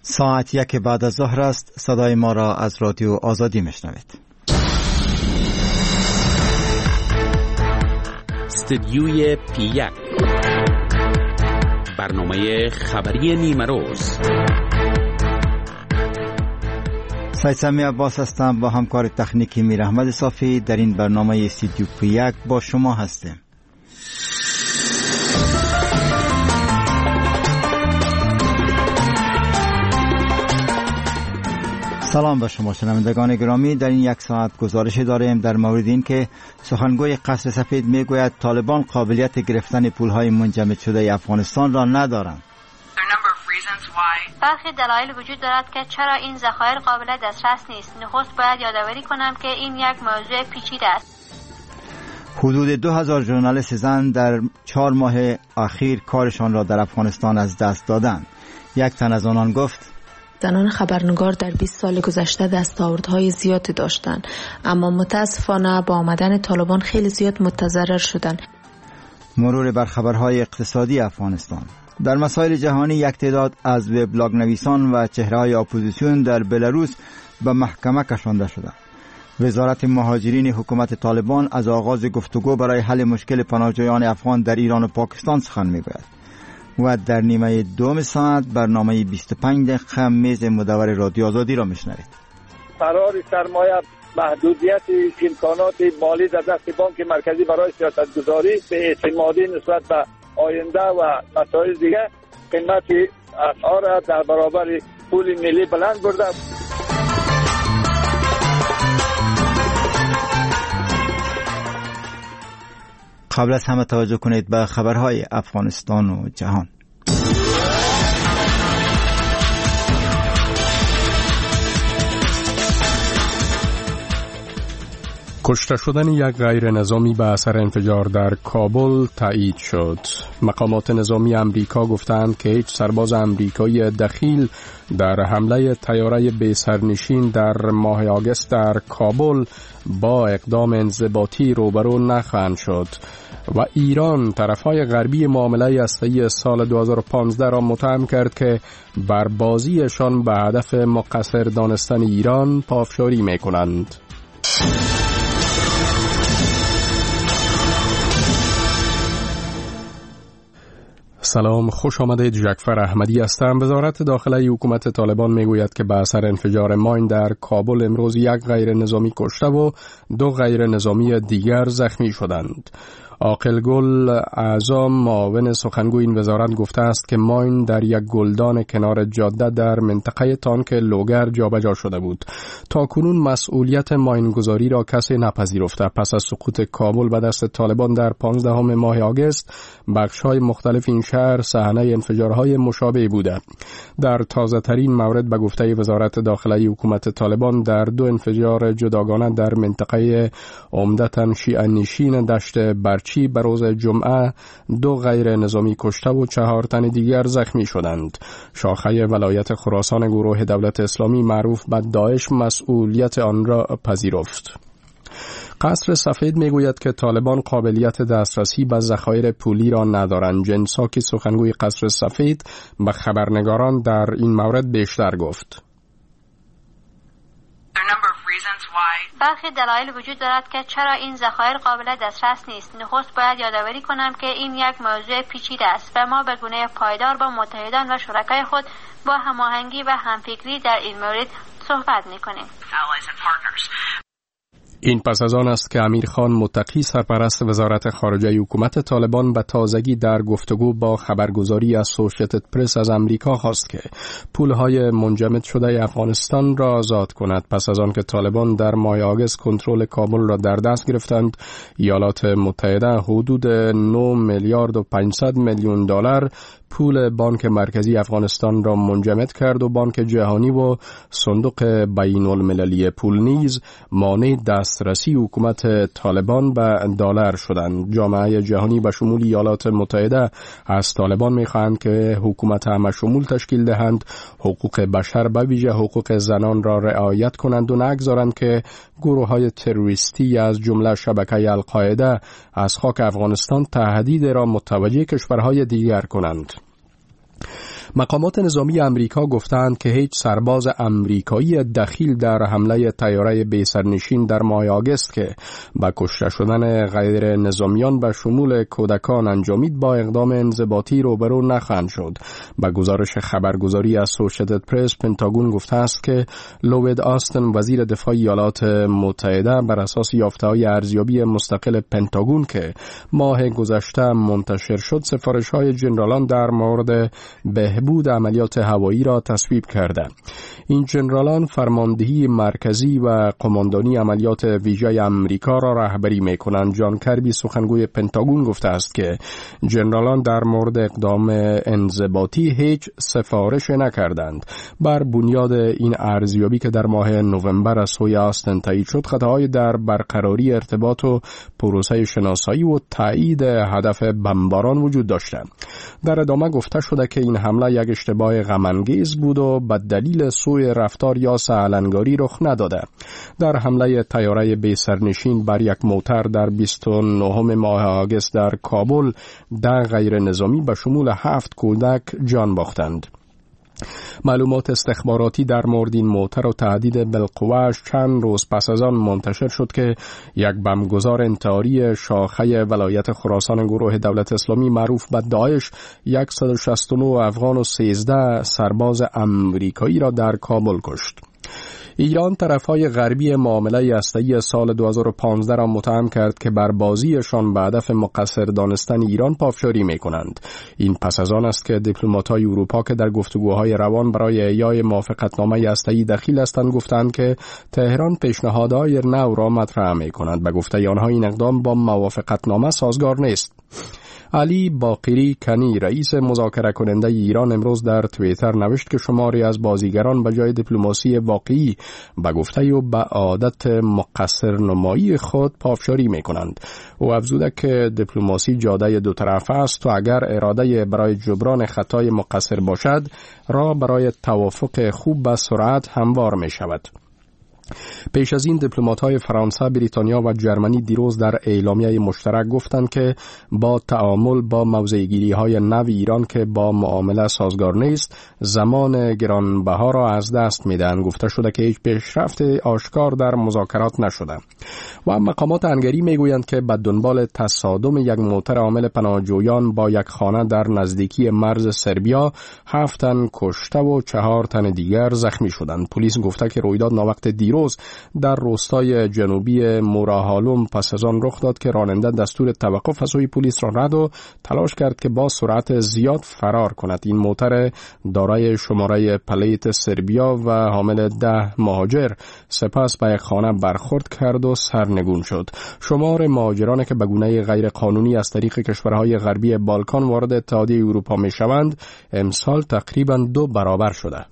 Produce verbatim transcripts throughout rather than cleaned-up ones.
ساعت یک بعد از ظهر است. صدای ما را از رادیو آزادی میشنوید. استدیوی پی یک، برنامه خبری نیمه روز. سید سمی عباس هستم، با همکار تکنیکی میر احمد صافی در این برنامه استدیو پی یک با شما هستیم. سلام به شما شنوندگان گرامی. در این یک ساعت گزارش داریم در مورد این که سخنگوی قصر سفید میگوید طالبان قابلیت گرفتن پولهای منجمد شده افغانستان را ندارند. برخی دلایل وجود دارد که چرا این ذخایر قابل دسترس نیست. نخست باید یادآوری کنم که این یک موضوع پیچیده است. حدود دو هزار ژورنالیست زن در چهار ماه اخیر کارشان را در افغانستان از دست دادند. یک تن از آنان گفت: زنان خبرنگار در بیست سال گذشته دستاوردهای زیادی داشتند، اما متاسفانه با آمدن طالبان خیلی زیاد متضرر شدند. مرور بر خبرهای اقتصادی افغانستان. در مسائل جهانی یک تعداد از وبلاگ نویسان و چهره‌های اپوزیسیون در بلاروس به محکمه کشانده شدند. وزارت مهاجرین حکومت طالبان از آغاز گفتگو برای حل مشکل پناهجویان افغان در ایران و پاکستان سخن می‌گوید. و در نیمه دوم ساعت برنامه بیست و پنج دقیقه میز مدور رادیو آزادی را میشنوید. قرار سرمایه محدودیت امکانات مالی در دست بانک مرکزی برای سیاستگذاری به اعتمادی نسبت به آینده و مسائل دیگه قیمت اسعار در برابر پول ملی بلند برده. قبل از همه توجه کنید به خبرهای افغانستان و جهان. کشته شدن یک غیر نظامی به اثر انفجار در کابل تایید شد. مقامات نظامی امریکا گفتند که هیچ سرباز امریکایی دخیل در حمله طیاره بی سرنشین در ماه آگوست در کابل با اقدام انضباطی روبرو نخواهند شد و ایران طرفهای غربی معامله هسته‌ای سال دو هزار و پانزده را متهم کرد که بر بازیشان به هدف مقصر دانستن ایران پافشاری می‌کنند. سلام، خوش آمدید. جعفر احمدی هستم. وزارت داخلی حکومت طالبان میگوید که به اثر انفجار ماین در کابل امروز یک غیر نظامی کشته و دو غیر نظامی دیگر زخمی شدند. عاقل گل اعظم معاون سخنگوی این وزارت گفته است که ماین در یک گلدان کنار جاده در منطقه تانک لوگر جابجا شده بود. تا کنون مسئولیت ماین گذاری را کسی نپذیرفته. پس از سقوط کابل به دست طالبان در پانزدهم ماه آگوست، بخش‌های مختلف این شهر صحنه انفجارهای مشابه بوده. در تازه ترین مورد به گفته وزارت داخلی حکومت طالبان در دو انفجار جداگانه در منطقه عمدتاً شیعه نشین دشت بر چی به روز جمعه دو غیر نظامی کشته و چهار تن دیگر زخمی شدند. شاخه ولایت خراسان گروه دولت اسلامی معروف به داعش مسئولیت آن را پذیرفت. قصر سفید میگوید که طالبان قابلیت دسترسی به ذخایر پولی را ندارند. جن ساکی سخنگوی قصر سفید به خبرنگاران در این مورد بیشتر گفت. برخی دلایل وجود دارد که چرا این ذخایر قابل دسترس نیست. نخست باید یادآوری کنم که این یک موضوع پیچیده است و ما به گونه پایدار با متحدان و شرکای خود با هماهنگی و همفکری در این مورد صحبت می‌کنیم. این پس از آن است که امیر خان متقی سرپرست وزارت خارجه حکومت طالبان به تازگی در گفتگو با خبرگزاری اسوسییتد پرس از امریکا خواست که پولهای منجمد شده افغانستان را آزاد کند. پس از آن که طالبان در ماه آگوست کنترل کابل را در دست گرفتند، ایالات متحده حدود نه میلیارد و پانصد میلیون دلار پول بانک مرکزی افغانستان را منجمد کرد و بانک جهانی و صندوق بین المللی پول نیز مانع دسترسی حکومت طالبان به دلار شدند. جامعه جهانی به شمول ایالات متحده از طالبان می‌خواهند که حکومت همه شمول تشکیل دهند، حقوق بشر به ویژه حقوق زنان را رعایت کنند و نگذارند که گروه‌های تروریستی از جمله شبکه القاعده از خاک افغانستان تهدید را متوجه کشورهای دیگر کنند. مقامات نظامی امریکا گفتند که هیچ سرباز امریکایی دخیل در حمله طیاره بی‌سرنشین در ماه آگوست که با کشته شدن غیر نظامیان به شمول کودکان انجامید با اقدام انضباطی روبرو نخواهند شد. با گزارش خبرگزاری اسوسییتد پرس، پنتاگون گفته است که لوید آستن، وزیر دفاع ایالات متحده، بر اساس یافته‌های ارزیابی مستقل پنتاگون که ماه گذشته منتشر شد، سفارش‌های ژنرالان در مورد بهبود عملیات هوایی را تصویب کرده. این ژنرالان فرماندهی مرکزی و قماندانی عملیات ویژه امریکا را رهبری می‌کنند. جان کربی، سخنگوی پنتاگون، گفته است که ژنرالان در مورد اقدام انضباطی هیچ سفارش نکردند. بر بنیاد این ارزیابی که در ماه نوامبر از سوی آستن تایید شد، خطاهای در برقراری ارتباط و پروسه شناسایی و تایید هدف بمباران وجود داشتند. در ادامه گفته شده که این حمله یک اشتباه غم‌انگیز بود و به دلیل سوء رفتار یا سهلنگاری رخ نداده. در حمله طیاره بی‌سرنشین بر یک موتر در بیست و نهم ماه آگوست در کابل، ده غیر نظامی به شمول هفت کودک جان باختند. معلومات استخباراتی در مورد این موتر و تهدید بالقوه‌اش چند روز پس از آن منتشر شد که یک بمبگذار انتحاری شاخه ولایت خراسان گروه دولت اسلامی معروف به داعش صد و شصت و نه افغان و سیزده سرباز امریکایی را در کابل کشت. ایران طرفهای غربی معامله هسته‌ای سال دو هزار و پانزده را متهم کرد که بر بازیشان به هدف مقصر دانستن ایران پافشاری می‌کنند. این پس از آن است که دیپلمات‌های اروپا که در گفتگوهای روان برای احیای موافقتنامه هسته‌ای دخیل هستند گفتند که تهران پیشنهادهای نو را مطرح می‌کند. به گفته آنها این اقدام با موافقتنامه سازگار نیست. علی باقری کنی، رئیس مذاکره کننده ایران، امروز در توییتر نوشت که شماری از بازیگران به جای دیپلماسی واقعی به گفته و به عادت مقصر نمایی خود پافشاری می کنند. او افزوده که دیپلماسی جاده دو طرفه است و اگر اراده برای جبران خطای مقصر باشد، راه برای توافق خوب به سرعت هموار می شود. پیش از این دیپلمات‌های فرانسه، بریتانیا و جرمنی دیروز در اعلامیه مشترک گفتند که با تعامل با موضع‌گیری‌های نو ایران که با معامله سازگار نیست، زمان گرانبها را از دست می‌دهند. گفته شده که هیچ پیشرفت آشکار در مذاکرات نشده. و مقامات هنگری می‌گویند که به دنبال تصادم یک موتر حامل پناهجویان با یک خانه در نزدیکی مرز سربیا، هفت تن کشته و چهار تن دیگر زخمی شدند. پلیس گفته که رویداد ناوقت دیروز در روستای جنوبی موراهالوم پس از آن رخ داد که راننده دستور توقف از سوی پلیس را رد و تلاش کرد که با سرعت زیاد فرار کند. این موتر دارای شماره پلیت سربیا و حامل ده مهاجر سپس به یک خانه برخورد کرد و سرنگون شد. شمار مهاجرانی که به گونه غیر قانونی از طریق کشورهای غربی بالکان وارد اتحادیه اروپا می شوند امسال تقریباً دو برابر شده.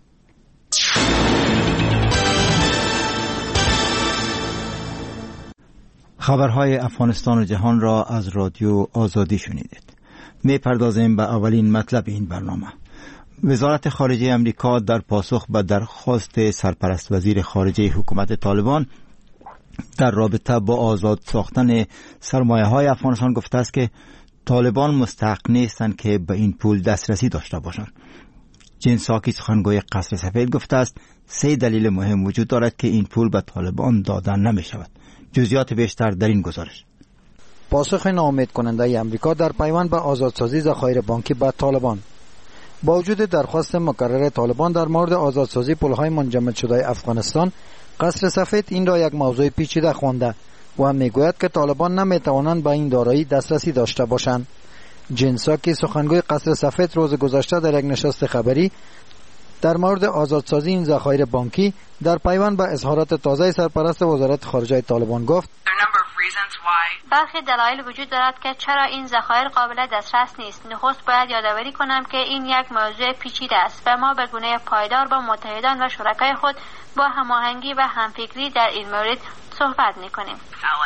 خبرهای افغانستان و جهان را از رادیو آزادی شنیدید. می پردازیم به اولین مطلب این برنامه. وزارت خارجه امریکا در پاسخ به درخواست سرپرست وزیر خارجه حکومت طالبان در رابطه با آزاد ساختن سرمایه های افغانستان گفته است که طالبان مستحق نیستند که به این پول دسترسی داشته باشند. جین ساکی، سخنگوی قصر سفید، گفته است سه دلیل مهم وجود دارد که این پول به طالبان دادن نمی شود. جزئیات بیشتر در این گزارش. پاسخ ناامید کننده امریکا در پیوند به آزادسازی ذخایر بانکی به طالبان. با وجود درخواست مکرر طالبان در مورد آزادسازی پولهای منجمد شده افغانستان، قصر سفید این را یک موضوع پیچیده خوانده و میگوید که طالبان نمیتوانند به این دارایی دسترسی داشته باشند. جین ساکی، سخنگوی قصر سفید، روز گذشته در یک نشست خبری در مورد آزادسازی این ذخایر بانکی در پیوند به اظهارات تازه سرپرست وزارت خارجه طالبان گفت: برخی دلایل وجود دارد که چرا این ذخایر قابل دسترس نیست. نخست باید یادآوری کنم که این یک موضوع پیچیده است و ما به گونه پایدار با متحدان و شرکای خود با هماهنگی و همفکری در این مورد صحبت می‌کنیم.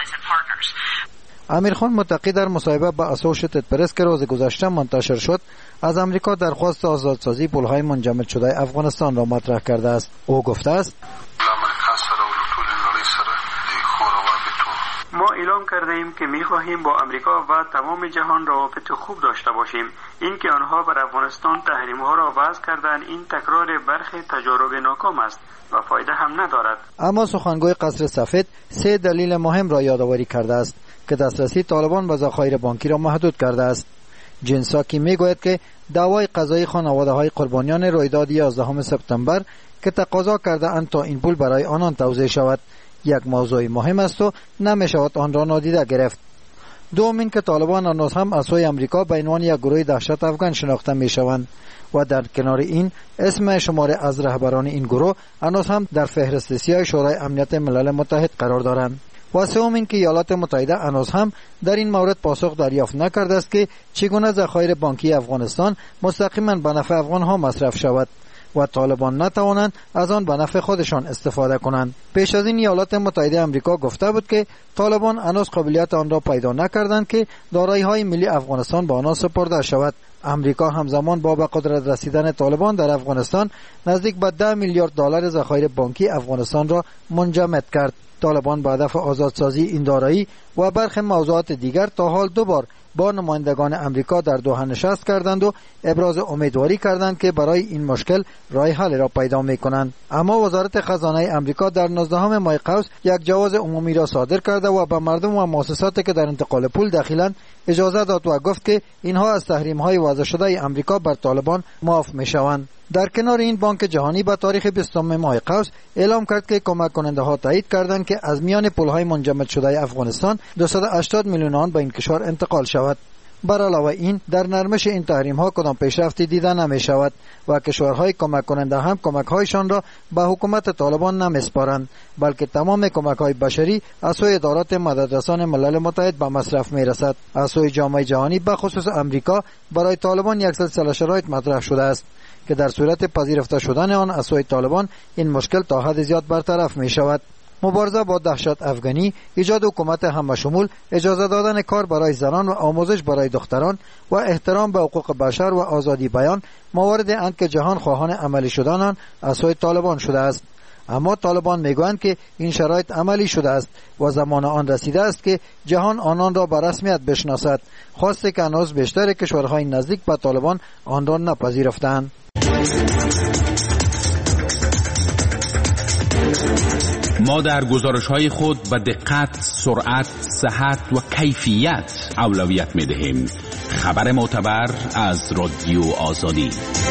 امیرخان متقی در مصاحبه با اسوسییتد پرس که روز گذشته منتشر شد، از امریکا درخواست آزادسازی پولهای منجمد شده افغانستان را مطرح کرده است. او گفته است: ما اعلام کرده ایم که می خواهیم با امریکا و تمام جهان روابط خوب داشته باشیم. این که آنها بر افغانستان تحریم ها را وضع کردن، این تکرار برخی تجارب ناکام است و فایده هم ندارد. اما سخنگوی قصر سفید سه دلیل مهم را یادآوری کرده است که دسترسی طالبان به ذخایر بانکی را محدود کرده است. جین ساکی میگوید که دعوای قضایی خانواده های قربانیان رویداد یازدهم سپتامبر که تقاضا کرده اند تا این پول برای آنان توزیع شود یک موضوع مهم است و نمی شود آن را نادیده گرفت. دوم این که طالبان هنوز هم از سوی امریکا به عنوان یک گروه دهشت افغان شناخته می شوند و در کنار این اسم شماره از رهبران این گروه هنوز هم در فهرست سیاه شورای امنیت ملل متحد قرار دارند. و سوم این که ایالات متحده هنوز هم در این مورد پاسخ دریافت نکرده است که چگونه ذخایر بانکی افغانستان مستقیما به نفع افغان ها مصرف شود و طالبان نتوانند از آن به نفع خودشان استفاده کنند. پیش از این ایالات متحده آمریکا گفته بود که طالبان هنوز قابلیت آن را پیدا نکردند که دارایی‌های ملی افغانستان به آنها سپرده شود. امریکا همزمان با به قدرت رسیدن طالبان در افغانستان نزدیک به ده میلیارد دلار ذخایر بانکی افغانستان را منجمد کرد. طالبان به هدف آزادسازی این دارایی و برخی موضوعات دیگر تا حال دو بار با نمایندگان امریکا در دوحه نشست کردند و ابراز امیدواری کردند که برای این مشکل راه حل را پیدا می‌کنند. اما وزارت خزانه امریکا در نوزدهم ماه قوس یک جواز عمومی را صادر کرده و به مردم و مؤسساتی که در انتقال پول دخیلند اجازه داد و گفت که اینها از تحریم‌های وضع شده امریکا بر طالبان معاف می‌شوند. در کنار این بانک جهانی به تاریخ بیستم ماه قوس اعلام کرد که کمک کننده ها تایید کردند که از میان پول‌های منجمد شده افغانستان دویست و هشتاد میلیون آن به این کشور انتقال شود. بر علاوه این در نرمش این تحریم ها کدام پیشرفتی دیده نمی شود و کشورهای کمک کننده هم کمک هایشان را به حکومت طالبان نمیسپارند، بلکه تمام کمک های بشری از سوی ادارات مددرسان ملل متحد به مصرف می رسد. از سوی جامعه جهانی به خصوص امریکا برای طالبان یک سلسله شرایط مطرح شده است که در صورت پذیرفته شدن آن از سوی طالبان این مشکل تا حد زیاد برطرف می شود. مبارزه با دهشت افغانی، ایجاد حکومت همه شمول، اجازه دادن کار برای زنان و آموزش برای دختران و احترام به حقوق بشر و آزادی بیان موارد اند که جهان خواهان عملی شدن آن از سوی طالبان شده است. اما طالبان میگویند که این شرایط عملی شده است و زمان آن رسیده است که جهان آنان را به رسمیت بشناسد، خواسته که هنوز بیشتر کشورهای نزدیک به طالبان آن را نپذیرفتند. ما در گزارش‌های خود به دقت، سرعت، صحت و کیفیت اولویت می‌دهیم. خبر معتبر از رادیو آزادی.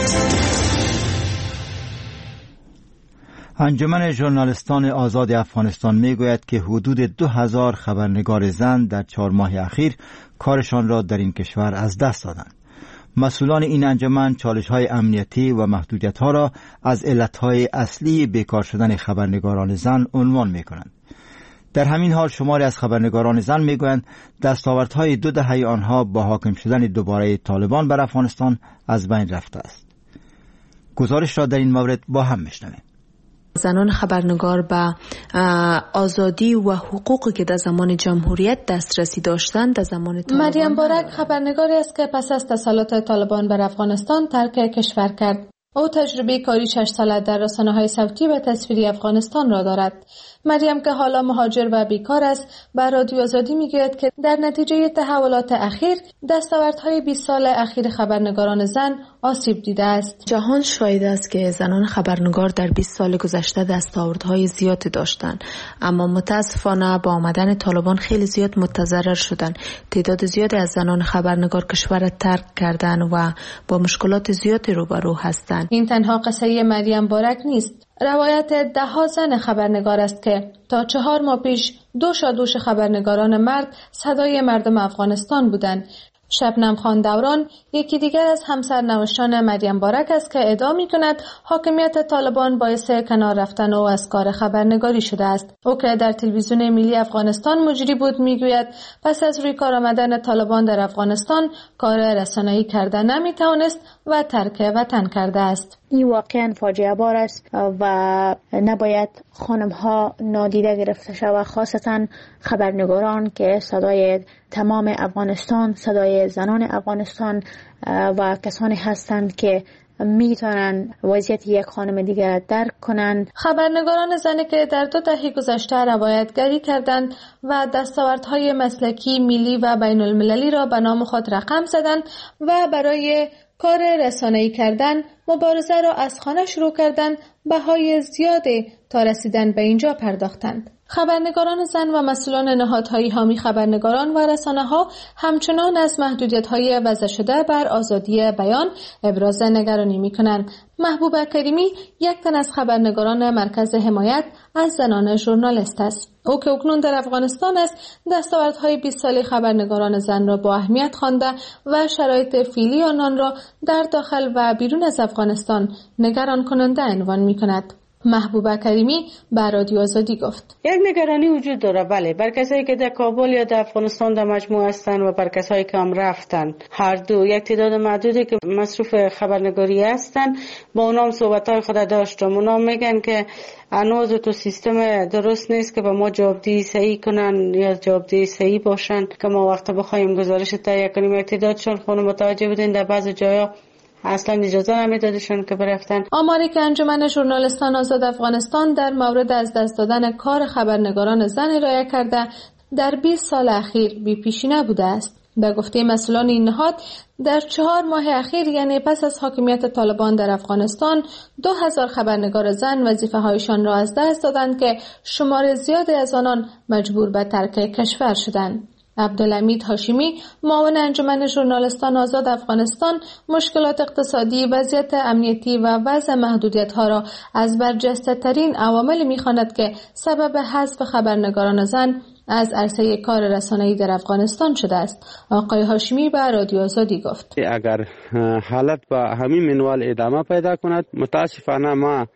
انجمن ژورنالیستان آزاد افغانستان میگوید که حدود دو هزار خبرنگار زن در چهار ماه اخیر کارشان را در این کشور از دست دادند. مسئولان این انجمن چالش‌های امنیتی و محدودیت‌ها را از علت‌های اصلی بیکار شدن خبرنگاران زن عنوان می‌کنند. در همین حال شماری از خبرنگاران زن می‌گویند دستاوردهای دو دهه آنها با حاکم شدن دوباره طالبان بر افغانستان از بین رفته است. گزارش را در این مورد با هم می‌شنویم. زنان خبرنگار به آزادی و حقوقی که در زمان جمهوریت دسترسی داشتند در زمان طالبان. مریم بارک خبرنگاری است که پس از تسلط طالبان بر افغانستان ترک کشور کرد. او تجربه کاری شش ساله در رسانه‌های صوتی و تصویری افغانستان را دارد. مریم که حالا مهاجر و بیکار است، به رادیو آزادی میگوید که در نتیجه تحولات اخیر دستاوردهای بیست سال اخیر خبرنگاران زن آسیب دیده است. جهان شاهد است که زنان خبرنگار در بیست سال گذشته دستاوردهای زیادی داشتند، اما متاسفانه با آمدن طالبان خیلی زیاد متضرر شدند. تعداد زیادی از زنان خبرنگار کشور را ترک کردند و با مشکلات زیادی روبرو هستند. این تنها قصه مریم بارک نیست. روایت ده ها زن خبرنگار است که تا چهار ماه پیش دوش دوش خبرنگاران مرد صدای مردم افغانستان بودند. شبنم خان دوران یکی دیگر از همسرنوشتان مریم بارک است که ادعا می‌کند حاکمیت طالبان باعث کنار رفتن او از کار خبرنگاری شده است. او که در تلویزیون ملی افغانستان مجری بود میگوید پس از روی کار آمدن طالبان در افغانستان کار رسانه‌ای کردن نمی‌توانست و ترک وطن کرده است. این واقعا فاجعه بار است و نباید خانم ها نادیده گرفته شود، خاصتا خبرنگاران که صدای تمام افغانستان، صدای زنان افغانستان و کسانی هستند که میتونن وضعیت یک خانم دیگر را درک کنند. خبرنگاران زنی که در دو دهه گذشته روایتگری کردند و دستاوردهای مسلکی، ملی و بین المللی را به نام خود رقم زدند و برای کار رسانه‌ای کردن مبارزه را از خانه شروع کردند، بهای زیادی تا رسیدن به اینجا پرداختند. خبرنگاران زن و مسئولان نهادهای حامی خبرنگاران و رسانه‌ها همچنان از محدودیت‌های وضع شده بر آزادی بیان ابراز نگرانی می‌کنند. محبوبه کریمی یک تن از خبرنگاران مرکز حمایت از زنان ژورنالیست است. او که اکنون در افغانستان است، دستاوردهای بیست ساله خبرنگاران زن را با اهمیت خوانده و شرایط فعلی آنان را در داخل و بیرون از افغانستان نگران کننده عنوان می‌کند. محبوبه کریمی بر رادیو آزادی گفت: یک نگرانی وجود داره، بله، بر کسایی که در کابل یا در افغانستان در مجموعه هستند و بر کسایی که هم رفتن، هر دو یک تعداد محدودی که مصروف خبرنگاری هستند. با اونام صحبت‌های خود داشتم. اونا میگن که هنوز تو سیستم درست نیست که به ما جوابدهی صحیح کنن یا جوابدهی صحیح باشن که ما وقت بخوایم گزارش تهیه کنیم. یک تعدادشون خود متوجه بودین در بعضی جاها اصلا اجازه نمیدادشون که برفتن. آماری که انجمن ژورنالیستان آزاد افغانستان در مورد از دست دادن کار خبرنگاران زن ارائه کرده در بیست سال اخیر بی پیشی نبوده است. به گفته مسئولان این نهاد، در چهار ماه اخیر، یعنی پس از حاکمیت طالبان در افغانستان، دو هزار خبرنگار زن وظیفه هایشان را از دست دادند که شمار زیادی از آنان مجبور به ترک کشور شدند. عبدالحمید هاشمی، معاون انجمن ژورنالیستان آزاد افغانستان، مشکلات اقتصادی، وضعیت امنیتی و وضع محدودیت‌ها را از برجسته ترین عوامل می‌خواند که سبب حذف خبرنگاران زن از عرصه کار رسانه‌ای در افغانستان شده است. آقای هاشمی به رادیو آزادی گفت: اگر حالت با همین منوال ادامه پیدا کند، متاسفانه ما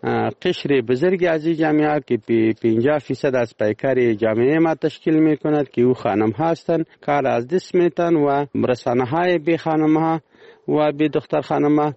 قشر بزرگی از این جامعه که پنجاه فیصد از پیکر جامعه ما تشکیل می کند که او خانم هستند، کار از دست میتن و رسانه های بی خانم ها و بی دختر خانم ها.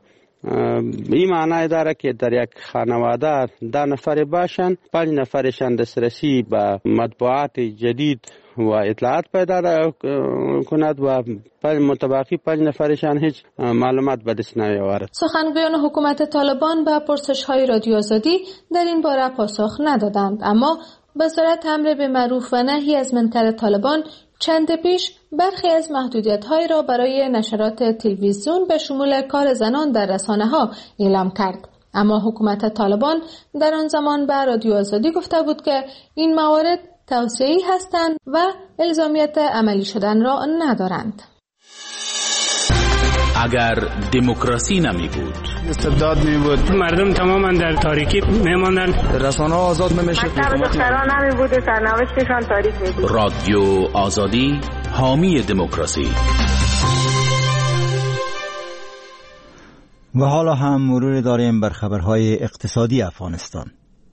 این معنی داره که در یک خانواده ده نفر باشند، پنج نفرشان دسترسی به مطبوعات جدید و اطلاعات پیدا کند و متبقی پنج نفرشان هیچ معلومات به دست نیاورد. سخنگویان حکومت طالبان به پرسش‌های رادیو آزادی در این باره پاسخ ندادند، اما وزارت امر به معروف و نهی از منکر طالبان چند پیش برخی از محدودیت‌های را برای نشرات تلویزیون به شمول کار زنان در رسانه‌ها اعلام کرد. اما حکومت طالبان در آن زمان به رادیو آزادی گفته بود که این موارد توصیه‌ای هستند و الزامیت عملی شدن را ندارند. اگر دموکراسی نمی بود، استبداد می بود، مردم تماما در تاریکی می ماندن، رسانه آزاد نمیشه، دختران نمی بود، سرنوشتشان تاریک می بود. رادیو آزادی، حامی دموکراسی. و حالا هم مرور داریم بر خبرهای اقتصادی افغانستان.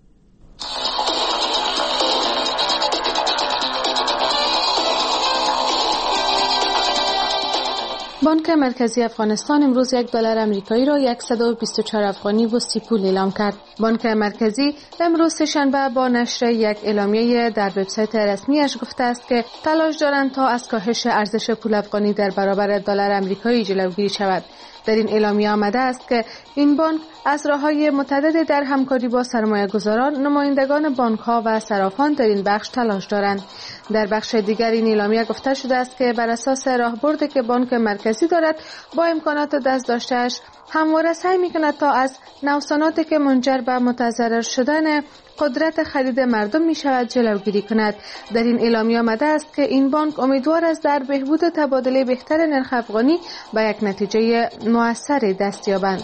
بانک مرکزی افغانستان امروز یک دلار آمریکایی را صد و بیست و چهار افغانی وسطی پول اعلام کرد. بانک مرکزی امروز سه‌شنبه با نشر یک اعلامیه در وبسایت رسمیش گفته است که تلاش دارند تا از کاهش ارزش پول افغانی در برابر دلار آمریکایی جلوگیری شود. در این اعلامیه آمده است که این بانک از راه‌های متعدد در همکاری با سرمایه‌گذاران، نمایندگان بانک‌ها و صرافان در این بخش تلاش دارند. در بخش دیگر این اعلامیه گفته شده است که بر اساس راهبردی که بانک مرکزی دارد، با امکانات دست داشته‌اش همواره سعی می‌کند تا از نوساناتی که منجر به متضرر شدن قدرت خرید مردم می‌شود جلوگیری کند. در این اعلامیه آمده است که این بانک امیدوار است در بهبود تبادله بهتر نرخ افغانی به یک نتیجه مؤثر دست یابند.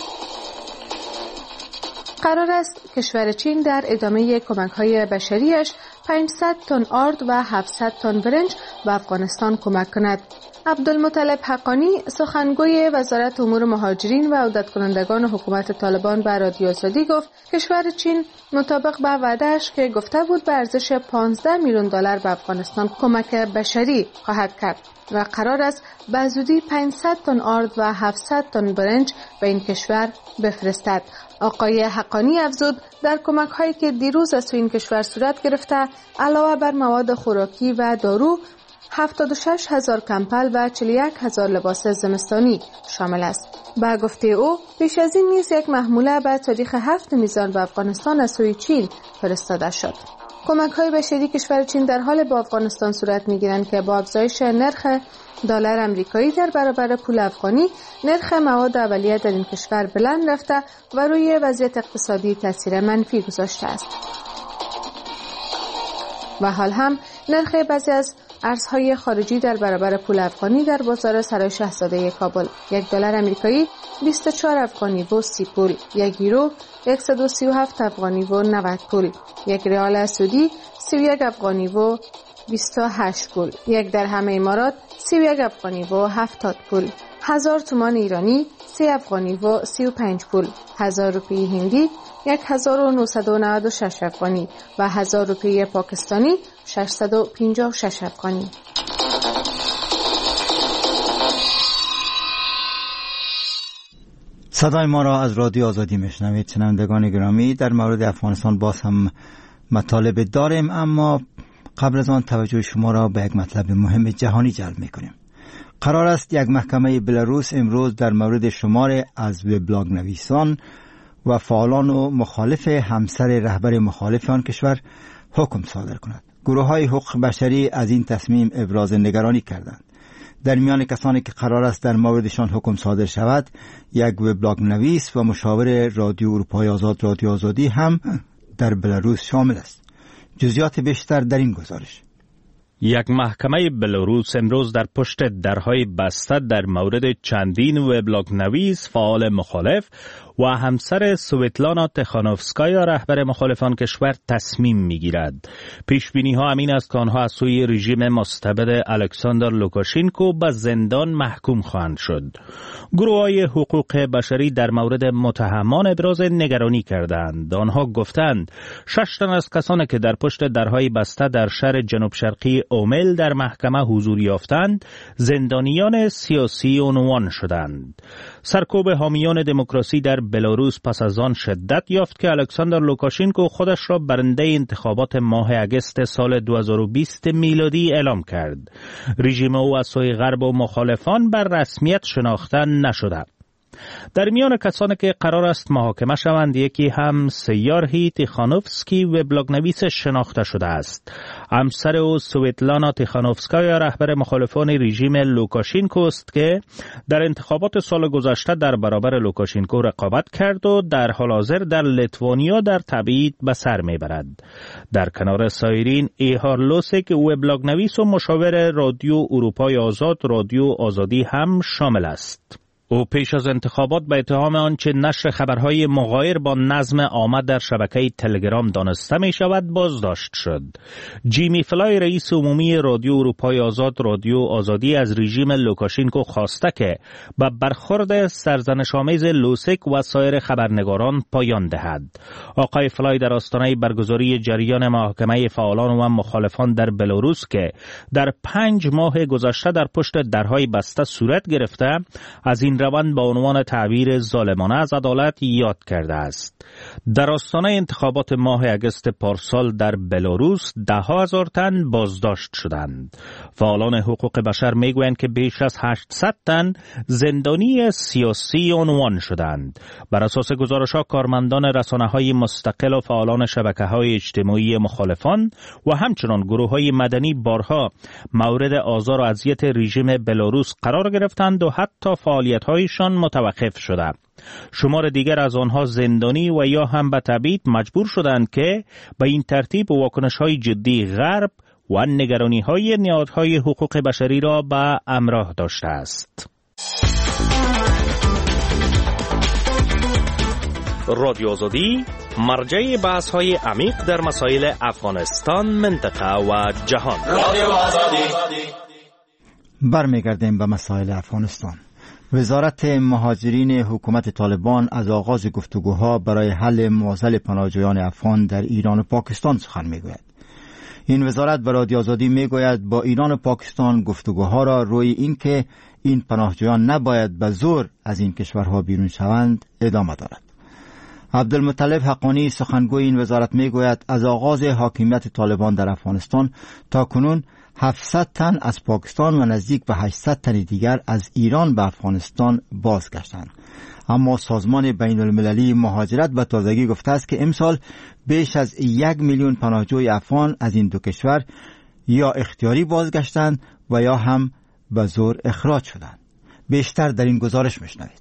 قرار است کشور چین در ادامه کمک‌های بشریش پانصد تن آرد و هفتصد تن برنج به افغانستان کمک کند. عبدالمطلب حقانی، سخنگوی وزارت امور مهاجرین و عودت کنندگان حکومت طالبان به رادیو آزادی گفت کشور چین مطابق به وعده‌اش که گفته بود به ارزش پانزده میلیون دلار به افغانستان کمک بشری خواهد کرد و قرار است به زودی پانصد تن آرد و هفتصد تن برنج به این کشور بفرستد. آقای حقانی افزود در کمک‌هایی که دیروز از این کشور صورت گرفته، علاوه بر مواد خوراکی و دارو، هفتاد و شش هزار کمپل و چهل و یک هزار لباس زمستانی شامل است. به گفته او پیش از این نیز یک محموله به تاریخ هفت میزان به افغانستان از سوی چین فرستاده شد. کمک‌های بشری کشور چین در حال با افغانستان صورت می‌گیرند که با افزایش نرخ دلار آمریکایی در برابر پول افغانی، نرخ مواد اولیه در این کشور بلند رفته و روی وضعیت اقتصادی تاثیر منفی گذاشته است. و حال هم نرخ بعضی از ارزهای خارجی در برابر پول افغانی در بازار سرای شاهزاده کابل، یک دلار آمریکایی بیست و چهار افغانی و سی پول، یک یورو صد و سی و هفت افغانی و نود پول، یک ریال سعودی سی و یک افغانی و بیست و هشت پول، یک درهم امارات سی و یک افغانی و هفتاد پول، هزار تومان ایرانی سی افغانی و سی و پنج پول، هزار روپیه هندی یک هزار و نهصد و نود و شش افغانی و هزار روپیه پاکستانی ششصد و پنجاه و شش افغانی. صدای ما را از رادیو آزادی میشنوید. شنوندگان گرامی، در مورد افغانستان باز هم مطالب داریم، اما قبل از آن توجه شما را به یک مطلب مهم جهانی جلب میکنیم. قرار است یک محکمه بلاروس امروز در مورد شمار از وبلاگ نویسان و فعالان و مخالف همسر رهبر مخالف آن کشور حکم صادر کند. گروه های حقوق بشری از این تصمیم ابراز نگرانی کردند. در میان کسانی که قرار است در موردشان حکم صادر شود، یک وبلاگ نویس و مشاور رادیو اروپای آزاد رادیو آزادی هم در بلاروس شامل است. جزئیات بیشتر در این گزارش. یک محکمه بلاروس امروز در پشت درهای بسته در مورد چندین وبلاگ نویس فعال مخالف و همسر سویتلانا تخانوفسکایا رهبر مخالفان کشور تصمیم میگیرد. پیش بینی ها امین است که آنها از سوی رژیم مستبد الکساندر لوکاشینکو به زندان محکوم خواهند شد. گروه های حقوق بشری در مورد متهمان ابراز نگرانی کردند. آنها گفتند شش تن از کسانی که در پشت درهای بسته در شهر جنوب شرقی اومل در محکمه حضور یافتند زندانیان سیاسی عنوان شدند. سرکوب حامیان دموکراسی در بلاروس پس از آن شدت یافت که الکساندر لوکاشینکو خودش را برنده انتخابات ماه اگست سال دو هزار و بیست میلادی اعلام کرد. رژیم او از سوی غرب و مخالفان بر رسمیت شناخته نشده. در میان کسانی که قرار است محاکمه شوند یکی هم سیارهی تیخانوفسکی وبلاگ نویس شناخته شده است. همسر او سویتلانا تیخانوفسکایا رهبر مخالفان رژیم لوکاشینکو است که در انتخابات سال گذشته در برابر لوکاشینکو رقابت کرد و در حال حاضر در لیتوانیا در تبعید به سر میبرد. در کنار سایرین ایهار لوسک وبلاگ نویس و مشاور رادیو اروپای آزاد رادیو آزادی هم شامل است. او پیش از انتخابات به اتهام آنچه نشر خبرهای مغایر با نظم آمد در شبکه تلگرام دانسته می شود بازداشت شد. جیمی فلای رئیس عمومی رادیو اروپای آزاد رادیو آزادی از رژیم لوکاشینکو خواسته که به برخورد سرزنش‌آمیز لوسک و سایر خبرنگاران پایان دهد. آقای فلای در آستانه برگزاری جریان محاکمه فعالان و مخالفان در بلاروس که در پنج ماه گذشته در پشت درهای بسته صورت گرفته از این روند با عنوان تعبیر ظالمانه از عدالت یاد کرده است. در آستانه انتخابات ماه اگست پارسال در بلاروس ده هزار تن بازداشت شدند. فعالان حقوق بشر میگویند که بیش از هشتصد تن زندانی سیاسی عنوان شدند. بر اساس گزارش‌ها کارمندان رسانه‌های مستقل و فعالان شبکه‌های اجتماعی مخالفان و همچنان گروه‌های مدنی بارها مورد آزار و اذیت رژیم بلاروس قرار گرفتند و حتی فعالیت‌هایشان متوقف شده. شمار دیگر از آنها زندانی و یا هم به تبعید مجبور شدند که به این ترتیب واکنش‌های جدی غرب و نگرانی‌های نهادهای حقوق بشری را به همراه داشته است. رادیو آزادی مرجع بحث‌های عمیق در مسائل افغانستان، منطقه و جهان. رادیو آزادی. برمیگردیم به مسائل افغانستان. وزارت مهاجرین حکومت طالبان از آغاز گفتگوها برای حل معضل پناهجویان افغان در ایران و پاکستان سخن میگوید. این وزارت به رادیو آزادی میگوید با ایران و پاکستان گفتگوها را روی اینکه این پناهجویان نباید به زور از این کشورها بیرون شوند ادامه دارد. عبدالمطلب حقانی سخنگوی این وزارت میگوید از آغاز حاکمیت طالبان در افغانستان تا کنون هفتصد تن از پاکستان و نزدیک به هشتصد تن دیگر از ایران به افغانستان بازگشتند. اما سازمان بین المللی مهاجرت به تازگی گفته است که امسال بیش از یک میلیون پناهجوی افغان از این دو کشور یا اختیاری بازگشتند و یا هم به زور اخراج شدند. بیشتر در این گزارش میشنوید.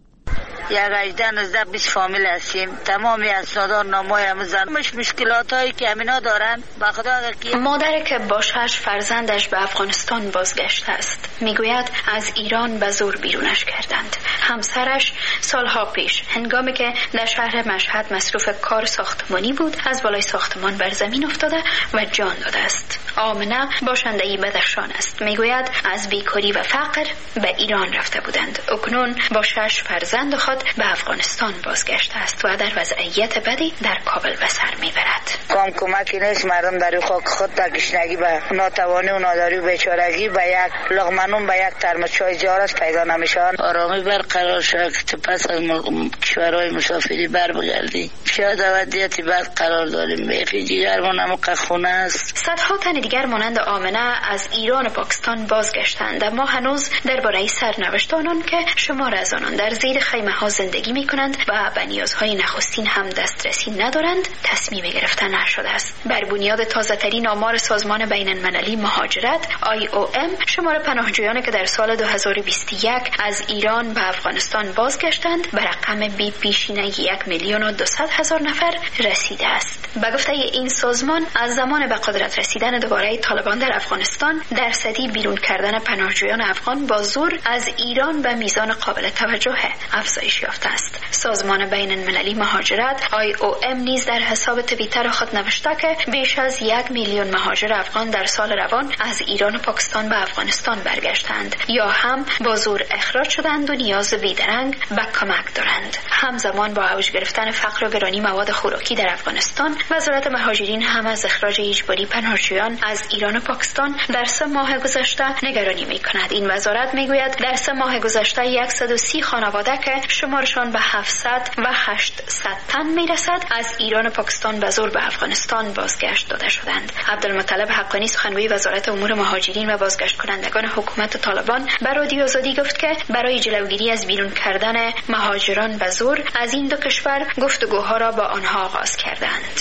یک هجده نوزده بیست فامیل هستیم. تمامی اسنادار نامای همزن مش مشکلات هایی که همینا دارن با خدا که مادری که با شش فرزندش به افغانستان بازگشته است میگوید از ایران به زور بیرونش کردند. همسرش سالها پیش هنگامی که در شهر مشهد مصروف کار ساختمانی بود از بالای ساختمان بر زمین افتاده و جان داده است. آمنه باشنده‌ای بدخشان است. میگوید از بیکاری و فقر به ایران رفته بودند. اکنون با شش فرزند خود به افغانستان بازگشته است و در وضعیت بدی در کابل به سر میبرد. کام کمکی نیست. مردم در خاک خود تشنگی به ناتوانی و ناداری و بیچارگی به یک لقمه نون به یک ترمز چای زیارت پیدا نمیشن. آرامی برقرار شد که پس از کشورهای مسافری بر بگردی. شاید وضعیتی بد قرار داریم. بیخی دیگرمان هم خونه است. صدها تن دیگر مانند آمنه از ایران و پاکستان بازگشتند، اما هنوز درباره سرنوشت آنان که شمار از آنان در زیر خیمه ها زندگی می کنند و به نیازهای نخستین هم دسترسی ندارند تصمیم گرفته نشده است. بر بنیاد تازه ترین آمار سازمان بین المللی مهاجرت آی او ام شمار پناهجویانی که در سال دو هزار و بیست و یک از ایران به افغانستان بازگشتند به رقم بی پیشینه یک میلیون و دویست هزار نفر رسیده است. به گفته این سازمان از زمان به قدرت رسیدن دوباره طالبان در افغانستان درصدی بیرون کردن پناهجویان افغان با زور از ایران به میزان قابل توجه افزایش یافته است. سازمان بین المللی مهاجرت آی او ام نیز در حساب توییتر خود نوشته که بیش از یک میلیون مهاجر افغان در سال روان از ایران و پاکستان به افغانستان برگشتند یا هم با زور اخراج شدند و نیاز بیدرنگ به کمک دارند. همزمان با اوج گرفتن فقر و گرانی مواد خوراکی در افغانستان وزارت مهاجرین هم از اخراج اجباری پناهجویان از ایران و پاکستان در سه ماه گذشته نگرانی می‌کند. این وزارت میگوید در سه ماه گذشته صد و سی خانواده که شمارشان به هفتصد و هشتصد تن میرسد از ایران و پاکستان به زور به افغانستان بازگشت داده شدند. عبدالمطلب حقانی سخنگوی وزارت امور مهاجرین و بازگشت کنندگان حکومت طالبان به رادیو آزادی گفت که برای جلوگیری از بیرون کردن مهاجران به زور از این دو کشور گفتگوها را با آنها آغاز کردند.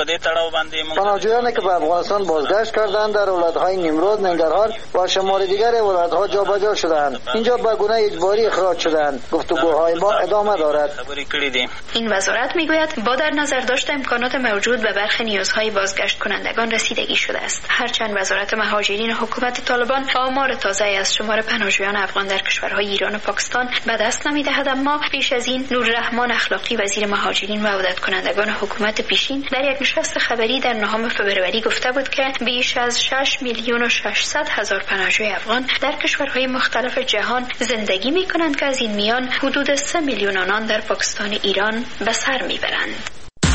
پناهجویانی که به افغانستان بازگشت کردند در ولایت‌های نیمرود، ننگرهار و شمال دیگر ولایت‌ها جابجا شدند. اینجا به گونه اجباری اخراج شدند. گفتگوهای ما ادامه دارد. این وزارت میگوید با در نظر داشت امکانات موجود به برخی نیازهای بازگشت کنندگان رسیدگی شده است. هرچند وزارت مهاجرین حکومت طالبان آمار تازه از شمار پناهجویان افغان در کشورهای ایران و پاکستان به دست نمیدهد، اما پیش از این نوررحمان اخلاقی وزیر مهاجرین و عودت کنندگان حکومت پیشین در یک نشست خبری در نهم فوریه گفته بود که بیش از شش میلیون و ششصد هزار پناهجوی افغان در کشورهای مختلف جهان زندگی می‌کنند که از این میان حدود سه میلیون آنان در پاکستان و ایران به سر میبرند.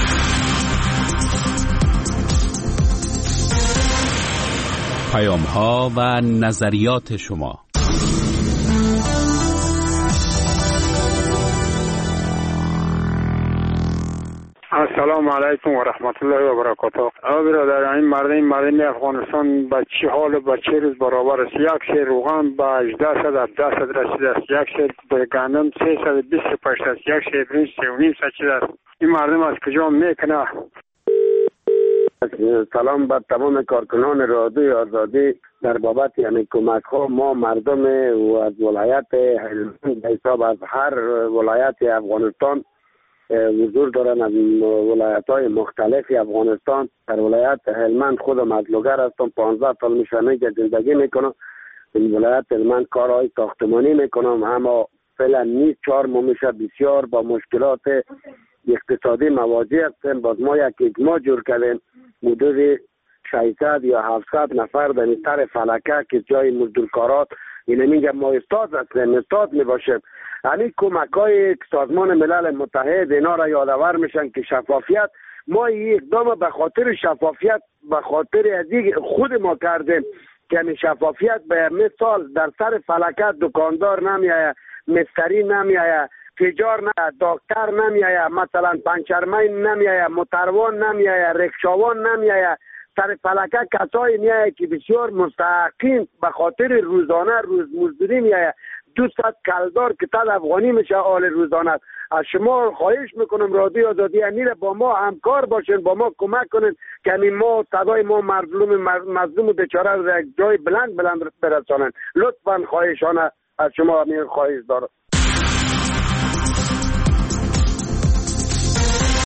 پیام‌ها و نظریات شما. السلام علیکم و رحمت الله و برکاته. آقا برادر، این مردم مردم افغانستان به چه حال به چه روز برابر است؟ یک سیر روغن به هجده صد هفده صد رسیده است، یک سیر گندم سیصد و بیست و پنج است، یک سیر برنج سه و نیم صد است. این مردم از کجا میکنه؟ سلام بر تمام کارکنان رادیو آزادی. در بابت یعنی کمک ها ما مردم و از ولایت هلمند حساب از هر ولایت افغانستان حضور دارن، از ولایت های مختلف افغانستان. در ولایت هلمند خودم از لوگر هستم، پانزده سال میشه که زندگی میکنم. این ولایت هلمند کارهای ساختمانی میکنم، اما فعلا نیست. چهار ماه میشه بسیار با مشکلات اقتصادی مواجه هستیم. باز ما یک اجماع جور کردیم حدود ششصد یا هفتصد نفر در سر فلکه که جای مزدورکارات اینه میگم ما استاد هستیم، استاد میباشیم. همین کمک های سازمان ملل متحد اینا را یادآور میشن که شفافیت، ما یک اقدام به خاطر شفافیت به خاطر از خود ما کردیم که همین شفافیت به مثال در سر فلکت دکاندار نمیایه، مستری نمیایه، تجار نه، دکتر نمیایه، مثلا پنچرمین نمیایه، موتروان نمیایه، رکشاوان نمیایه، سر فلکه کسایی میایه که بسیار مستحقین به خاطر روزانه روز مزدوری میایه دویست کلدار که صد افغانی میشه آل روزانه. از شما خواهش میکنم رادیو آزادی امیر با ما همکار باشین، با ما کمک کنین که ما صدای ما مظلوم مظلوم بیچاره رو یک جای بلند بلند برسانن. لطفا خواهشانه از شما امیر خواهش دارم.